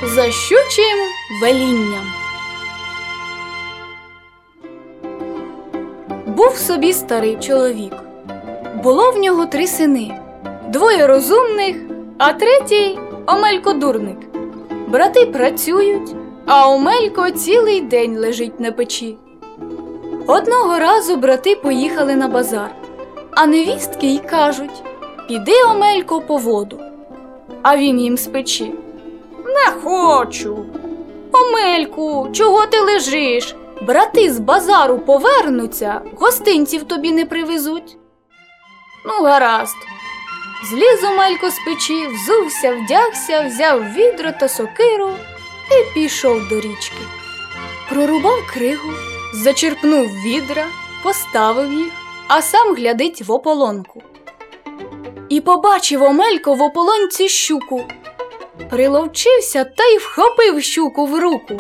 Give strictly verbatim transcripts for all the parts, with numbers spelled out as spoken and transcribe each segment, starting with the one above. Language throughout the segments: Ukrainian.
За щучим велінням. Був собі старий чоловік. Було в нього три сини. Двоє розумних, а третій – Омелько дурник. Брати працюють, а Омелько цілий день лежить на печі. Одного разу брати поїхали на базар, а невістки й кажуть: «Піди, Омелько, по воду». А він їм з печі: «Не хочу». «Омельку, чого ти лежиш? Брати з базару повернуться, гостинців тобі не привезуть». «Ну, гаразд». Зліз Омелько з печі, взувся, вдягся, взяв відро та сокиру і пішов до річки. Прорубав кригу, зачерпнув відра, поставив їх, а сам глядить в ополонку. І побачив Омелько в ополонці щуку. Приловчився та й вхопив щуку в руку.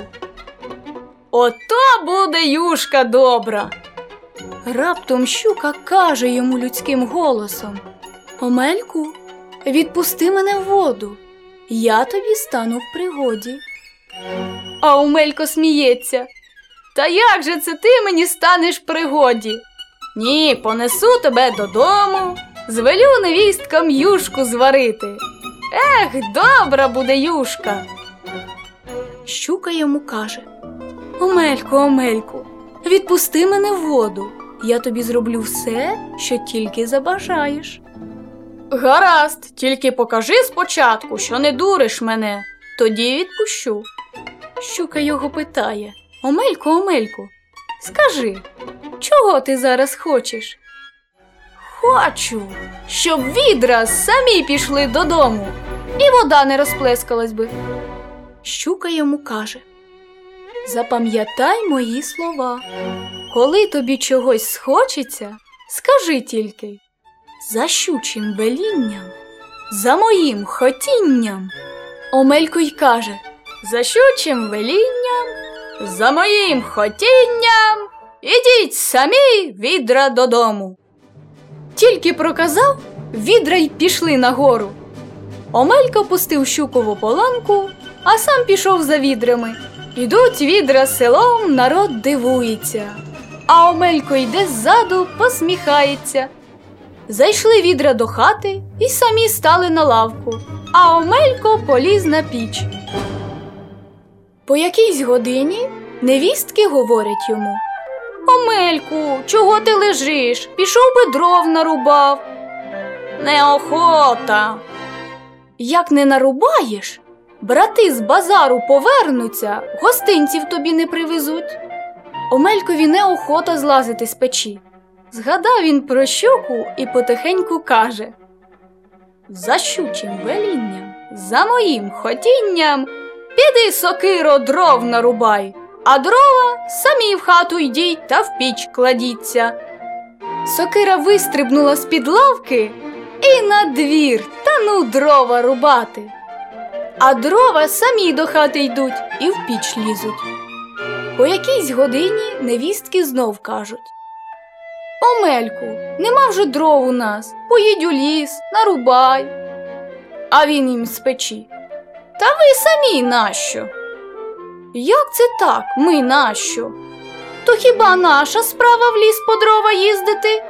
«Ото буде юшка добра!» Раптом щука каже йому людським голосом: «Омельку, відпусти мене в воду, я тобі стану в пригоді». А Омелько сміється: «Та як же це ти мені станеш в пригоді? Ні, понесу тебе додому, звелю невісткам юшку зварити. Ех, добра буде юшка!» Щука йому каже: «Омельку, Омельку, відпусти мене в воду, я тобі зроблю все, що тільки забажаєш». «Гаразд, тільки покажи спочатку, що не дуриш мене, тоді відпущу». Щука його питає: «Омельку, Омельку, скажи, чого ти зараз хочеш?» «Хочу, щоб відра самі пішли додому, і вода не розплескалась би». Щука йому каже: «Запам'ятай мої слова. Коли тобі чогось схочеться, скажи тільки: за щучим велінням, за моїм хотінням». Омелько й каже: «За щучим велінням, за моїм хотінням, ідіть самі відра додому». Тільки проказав, відра й пішли нагору. Омелько пустив щуку в ополонку, а сам пішов за відрами. Ідуть відра селом, народ дивується, а Омелько йде ззаду, посміхається. Зайшли відра до хати і самі стали на лавку, а Омелько поліз на піч. По якійсь годині невістки говорять йому: «Омельку, чого ти лежиш? Пішов би дров нарубав». «Неохота». «Як не нарубаєш, брати з базару повернуться, гостинців тобі не привезуть». Омелькові неохота злазити з печі. Згадав він про щуку і потихеньку каже: «За щучим велінням, за моїм хотінням, піди, сокиро, дров нарубай, а дрова самі в хату йдіть та в піч кладіться». Сокира вистрибнула з-під лавки і на двір, та ну дрова рубати. А дрова самі до хати йдуть і в піч лізуть. По якійсь годині невістки знов кажуть: «Омельку, нема вже дров у нас, поїдь у ліс, нарубай». А він їм з печі: «Та ви самі нащо?» «Як це так, ми нащо? То хіба наша справа в ліс по дрова їздити?»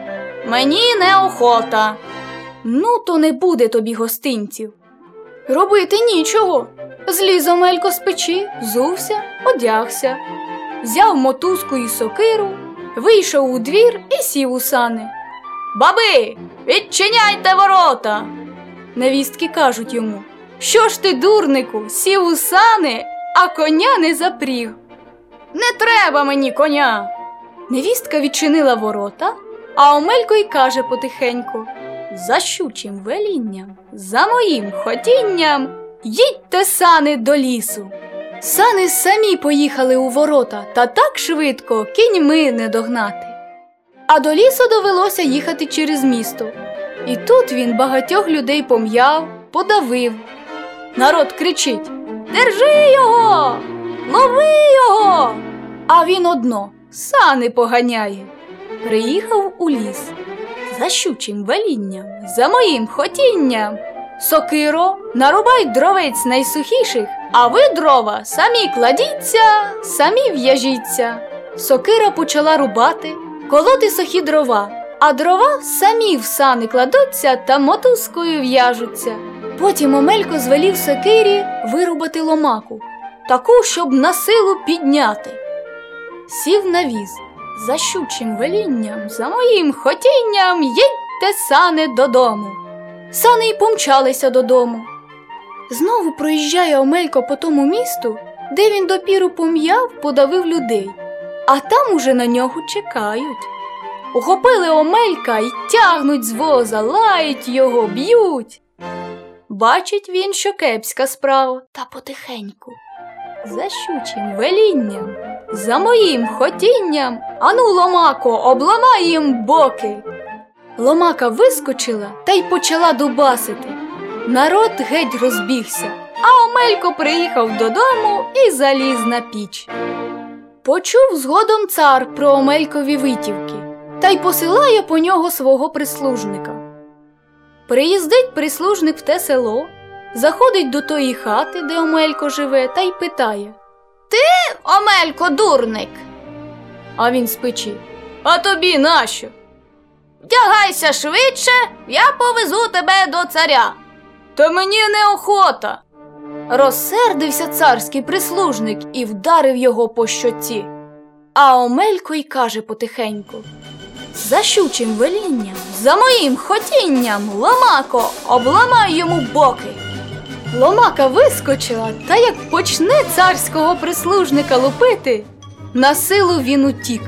«Мені неохота». «Ну, то не буде тобі гостинців». Робити нічого. Зліз Омелько з печі, взувся, одягся, взяв мотузку і сокиру, вийшов у двір і сів у сани. «Баби, відчиняйте ворота!» Невістки кажуть йому: «Що ж ти, дурнику, сів у сани, а коня не запріг?» «Не треба мені коня!» Невістка відчинила ворота, а Омелько й каже потихеньку: «За щучим велінням, за моїм хотінням, їдьте, сани, до лісу». Сани самі поїхали у ворота, та так швидко кіньми не догнати. А до лісу довелося їхати через місто. І тут він багатьох людей пом'яв, подавив. Народ кричить: «Держи його! Лови його!» А він одно сани поганяє. Приїхав у ліс. За щучим велінням, за моїм хотінням, Сокиро, нарубай дровець найсухіших, а ви, дрова, самі кладіться, самі в'яжіться. Сокира почала рубати, колоти сухі дрова, а дрова самі в сани кладуться та мотузкою в'яжуться. Потім Омелько звелів сокирі вирубати ломаку, таку, щоб на силу підняти. Сів на віз. За щучим велінням, за моїм хотінням, їдьте, сани, додому. Сани й помчалися додому. Знову проїжджає Омелько по тому місту, де він допіру пом'яв, подавив людей, а там уже на нього чекають. Ухопили Омелька й тягнуть з воза, лають його, б'ють. Бачить він, що кепська справа, та потихеньку. За щучим велінням, за моїм хотінням, ану, ломако, обламай їм боки. Ломака вискочила та й почала дубасити. Народ геть розбігся, а Омелько приїхав додому і заліз на піч. Почув згодом цар про Омелькові витівки та й посилає по нього свого прислужника. Приїздить прислужник в те село, заходить до тої хати, де Омелько живе, та й питає: «Ти, Омелько, дурник?» А він з печі: «А тобі нащо?» «Вдягайся швидше, я повезу тебе до царя». «Та мені неохота». Розсердився царський прислужник і вдарив його по щоці. А Омелько й каже потихеньку: «За щучим велінням, за моїм хотінням, ломако, обламай йому боки». Ломака вискочила, та як почне царського прислужника лупити, на силу він утік.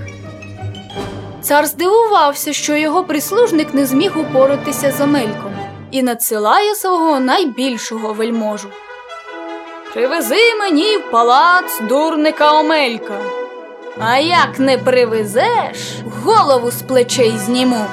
Цар здивувався, що його прислужник не зміг упоратися з Омельком, і надсилає свого найбільшого вельможу: «Привези мені в палац дурника Омелька, а як не привезеш, голову з плечей зніму».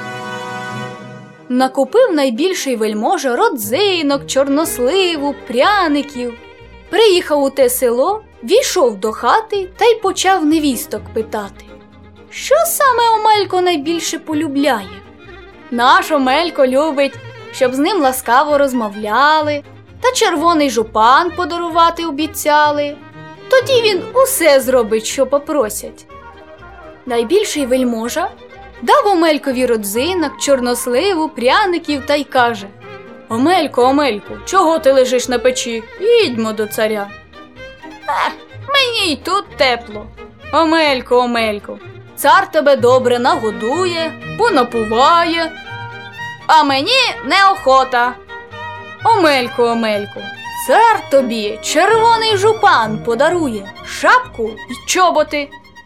Накупив найбільший вельможа родзинок, чорносливу, пряників. Приїхав у те село, війшов до хати та й почав невісток питати: що саме Омелько найбільше полюбляє? Наш Омелько любить, щоб з ним ласкаво розмовляли, та червоний жупан подарувати обіцяли. Тоді він усе зробить, що попросять. Найбільший вельможа дав Омелькові родзинок, чорносливу, пряників та й каже: «Омелько, Омелько, чого ти лежиш на печі? Їдьмо до царя». «Ех, мені й тут тепло». «Омелько, Омелько, цар тебе добре нагодує, понапуває, а мені неохота». «Омелько, Омелько, цар тобі червоний жупан подарує, шапку й чоботи».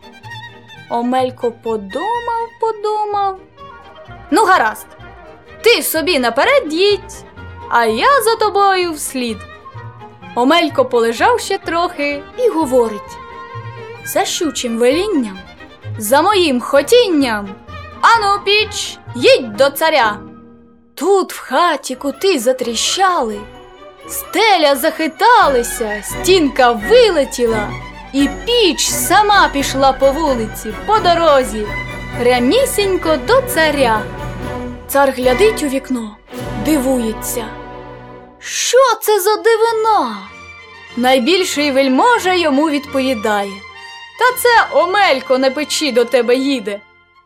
Омелько подумав, подумав. «Ну, гаразд, ти собі наперед їдь, а я за тобою вслід». Омелько полежав ще трохи і говорить: «За щучим велінням, за моїм хотінням, ану, піч, їдь до царя». Тут в хаті кути затріщали, стеля захиталася, стінка вилетіла, і піч сама пішла по вулиці, по дорозі, прямісінько до царя. Цар глядить у вікно, дивується: що це за дивина? Найбільший вельможа йому відповідає: «Та це Омелько на печі до тебе їде».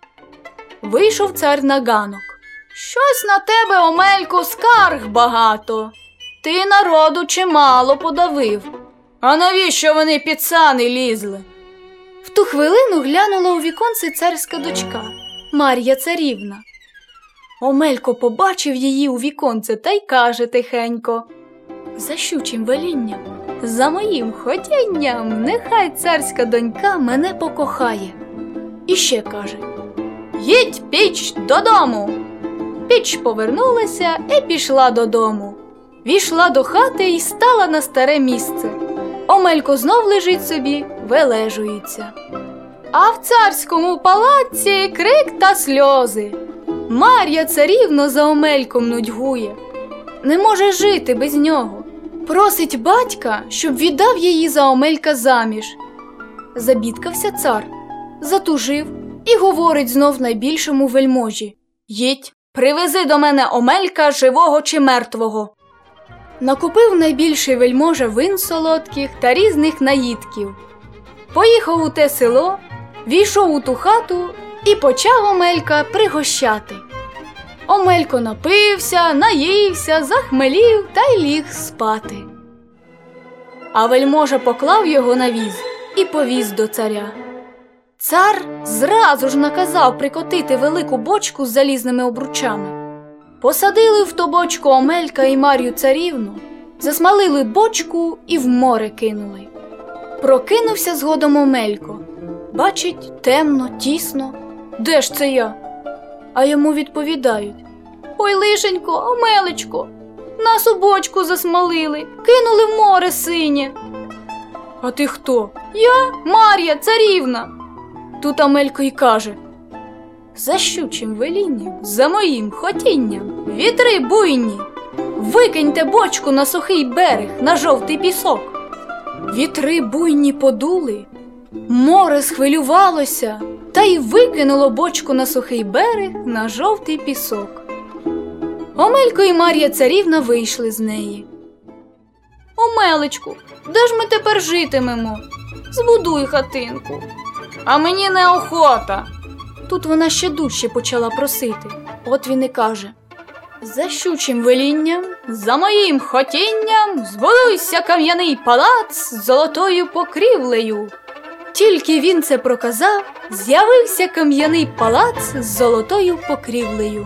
Вийшов цар на ганок. «Щось на тебе, Омелько, скарг багато. Ти народу чимало подавив. А навіщо вони під сани лізли?» В ту хвилину глянула у віконце царська дочка Мар'я царівна. Омелько побачив її у віконце та й каже тихенько: «За щучим велінням, за моїм хотінням, нехай царська донька мене покохає». І ще каже: «Їдь, піч, додому». Піч повернулася і пішла додому. Війшла до хати і стала на старе місце. Омелько знов лежить собі, вилежується. А в царському палаці крик та сльози. Мар'я царівна за Омельком нудьгує. Не може жити без нього. Просить батька, щоб віддав її за Омелька заміж. Забідкався цар, затужив і говорить знов найбільшому вельможі: «Їдь, привези до мене Омелька живого чи мертвого». Накупив найбільший вельможа вин солодких та різних наїдків. Поїхав у те село, війшов у ту хату і почав Омелька пригощати. Омелько напився, наївся, захмелів та й ліг спати. А вельможа поклав його на віз і повіз до царя. Цар зразу ж наказав прикотити велику бочку з залізними обручами. Посадили в ту бочку Омелька і Мар'ю царівну, засмалили бочку і в море кинули. Прокинувся згодом Омелько. Бачить, темно, тісно. Де ж це я? А йому відповідають: ой, лишенько, Омелечко, нас у бочку засмалили, кинули в море синє. А ти хто? Я, Мар'я царівна. Тут Омелько й каже: за щучим велінням, за моїм хотінням, вітри буйні, викиньте бочку на сухий берег, на жовтий пісок. Вітри буйні подули, море схвилювалося, та й викинуло бочку на сухий берег, на жовтий пісок. Омелько і Мар'я царівна вийшли з неї. Омелечку, де ж ми тепер житимемо? Збудуй хатинку. А мені неохота. Тут вона ще дужче почала просити. От він і каже: за щучим велінням, за моїм хотінням, збудуйся кам'яний палац з золотою покрівлею. Тільки він це проказав, з'явився кам'яний палац з золотою покрівлею.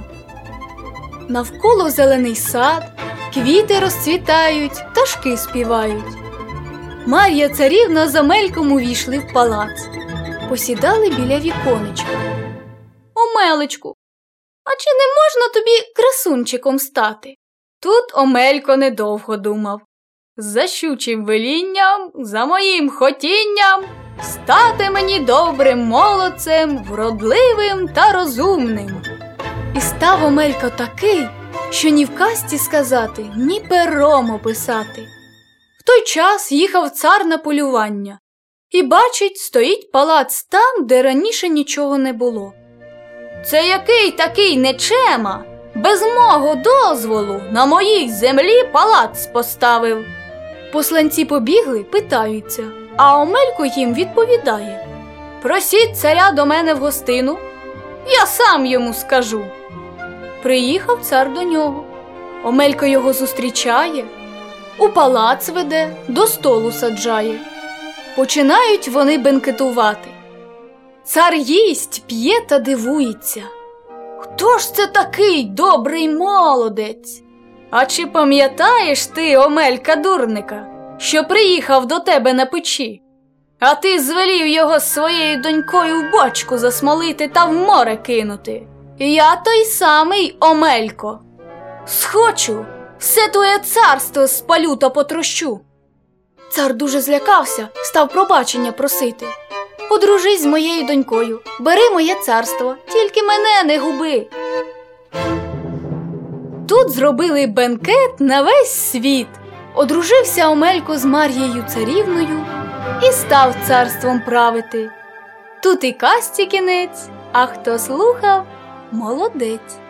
Навколо зелений сад, квіти розцвітають, пташки співають. Мар'я царівна з Омельком увійшли в палац. Посідали біля віконечка. Омелечку, а чи не можна тобі красунчиком стати? Тут Омелько недовго думав. За щучим велінням, за моїм хотінням, стати мені добрим молодцем, вродливим та розумним. І став Омелько такий, що ні в казці сказати, ні пером описати. В той час їхав цар на полювання. І бачить, стоїть палац там, де раніше нічого не було. Це який такий нечема, без мого дозволу на моїй землі палац поставив? Посланці побігли, питаються, а Омелько їм відповідає: просіть царя до мене в гостину, я сам йому скажу. Приїхав цар до нього. Омелько його зустрічає, у палац веде, до столу саджає. Починають вони бенкетувати. Цар їсть, п'є та дивується. Хто ж це такий добрий молодець? А чи пам'ятаєш ти, Омелька дурника, що приїхав до тебе на печі? А ти звелів його з своєю донькою в бочку засмолити та в море кинути. Я той самий Омелько. Схочу, все твоє царство спалю та потрощу. Цар дуже злякався, став пробачення просити. Одружись з моєю донькою, бери моє царство, тільки мене не губи. Тут зробили бенкет на весь світ. Одружився Омелько з Мар'єю царівною і став царством правити. Тут і казці кінець, а хто слухав – молодець.